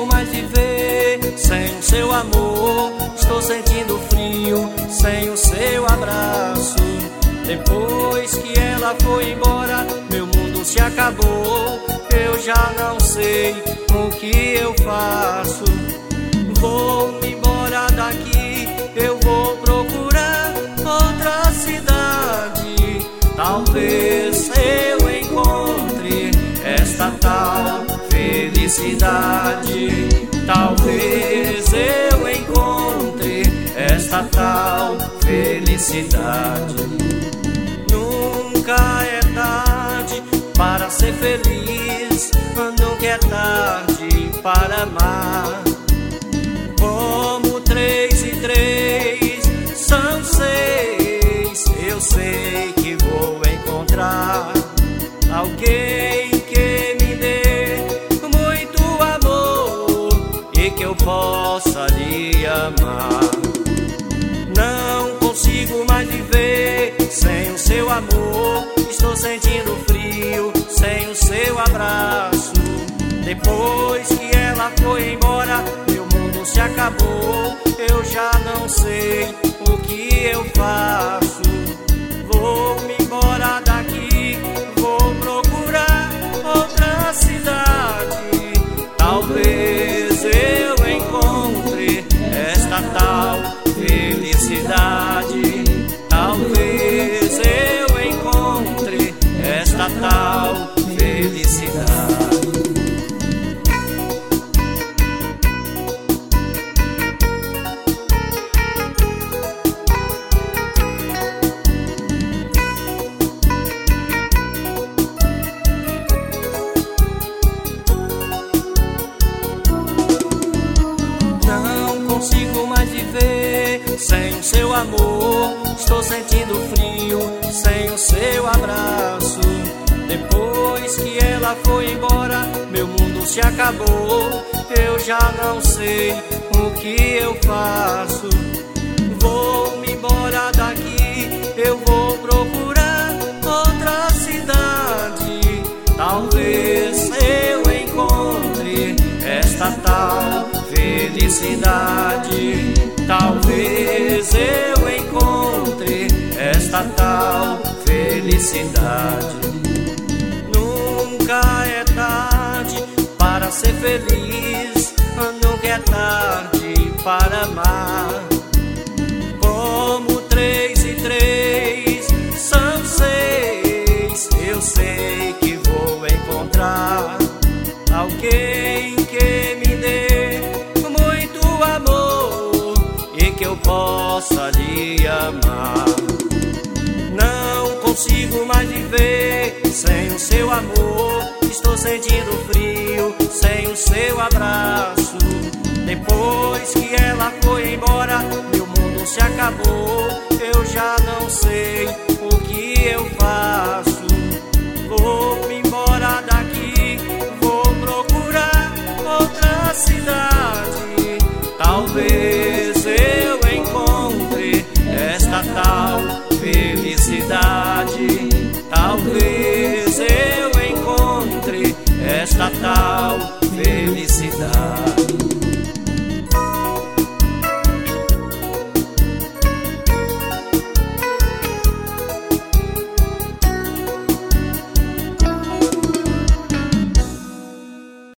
consigo mais viver sem o seu amor. Estou sentindo frio sem o seu abraço. Depois que ela foi embora, meu mundo se acabou. Eu já não sei o que eu faço. Vou embora daqui, eu vou procurar outra cidade. Talvez eu encontre esta tal felicidade. Talvez eu encontre esta tal felicidade. Nunca é tarde para ser feliz, nunca é tarde para amar. Como 3 e 3 são 6, eu sei que vou encontrar alguém que me dê muito amor e que eu possa lhe amar. Não consigo mais viver sem o seu amor. Estou sentindo frio sem o seu abraço. Depois que ela foi embora, meu mundo se acabou. Eu já não sei o que eu faço. Vou me embora daqui, vou procurar outra cidade. Talvez eu encontre esta tal felicidade. Talvez eu encontre esta tal felicidade. Não consigo mais viver sem o seu amor. Estou sentindo frio sem o seu abraço. Depois que ela foi embora, meu mundo se acabou. Eu já não sei o que eu faço. Vou me embora daqui, eu vou procurar outra cidade. Talvez eu encontre esta tal felicidade. Talvez eu encontre esta tal felicidade. Nunca é tarde para ser feliz, nunca é tarde para amar. Como 3 e 3 são 6, eu sei que vou encontrar alguém que me dê muito amor e que eu possa lhe amar. Não consigo mais viver sem o seu amor. Estou sentindo frio sem o seu abraço. Depois que ela foi embora, meu mundo se acabou. Eu já não sei o que eu faço. Vou me embora daqui, vou procurar outra cidade. Talvez eu encontre esta tal felicidade. Talvez eu encontre esta tal felicidade.